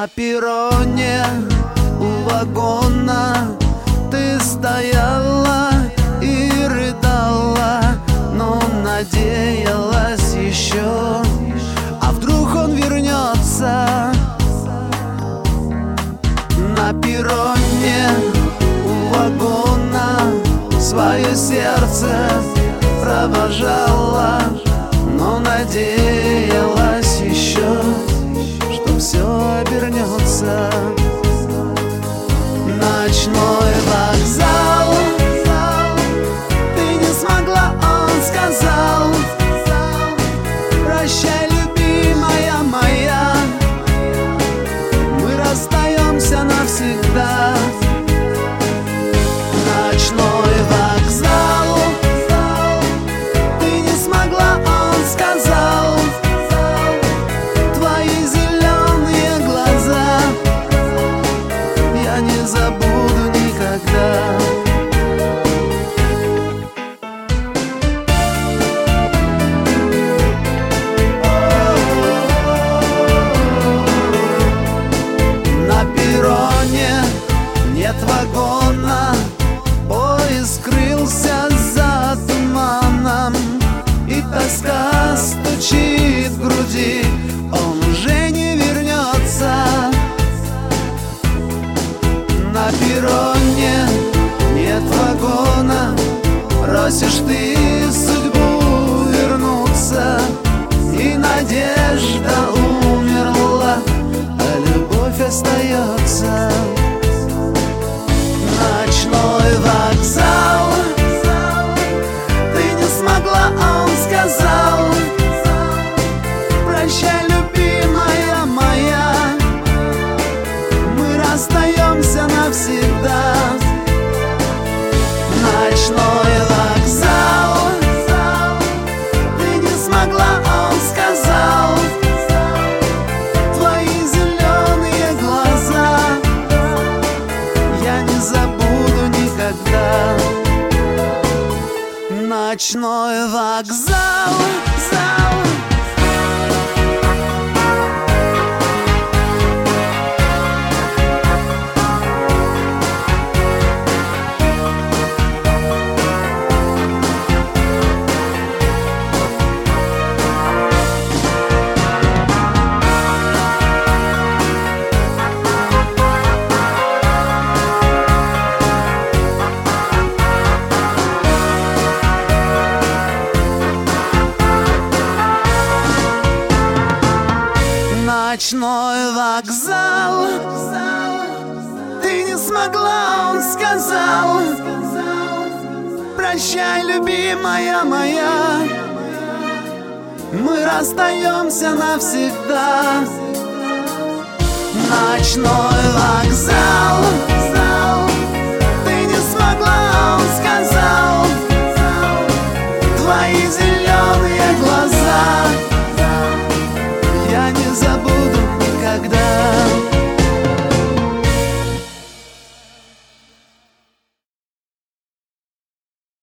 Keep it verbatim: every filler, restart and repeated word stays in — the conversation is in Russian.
На перроне у вагона ты стояла и рыдала, но надеялась еще, а вдруг он вернется. На перроне у вагона свое сердце провожала, но надеялась еще, что все обернется. Ночной вокзал, ты не смогла, он сказал: прощай, любимая моя, мы расстаемся навсегда. Ночной вокзал, ты не смогла, он сказал: твои зеленые глаза я не забуду никогда. На перроне нет вагона, поезд скрылся за туманом, и тоска стучит в груди, он уже не вернется. На перроне нет вагона, просишь ты судьбу вернуться, и надежда умерла, а любовь остается. Ночной вокзал, ты не смогла, он сказал: прощай, любимая моя, мы расстаемся навсегда. Ночной вокзал, ты не смогла, он сказал: твои зеленые глаза я не забуду никогда. Ночной вокзал, зал. Ночной вокзал, ты не смогла, он сказал: прощай, любимая моя, мы расстаемся навсегда. Ночной вокзал.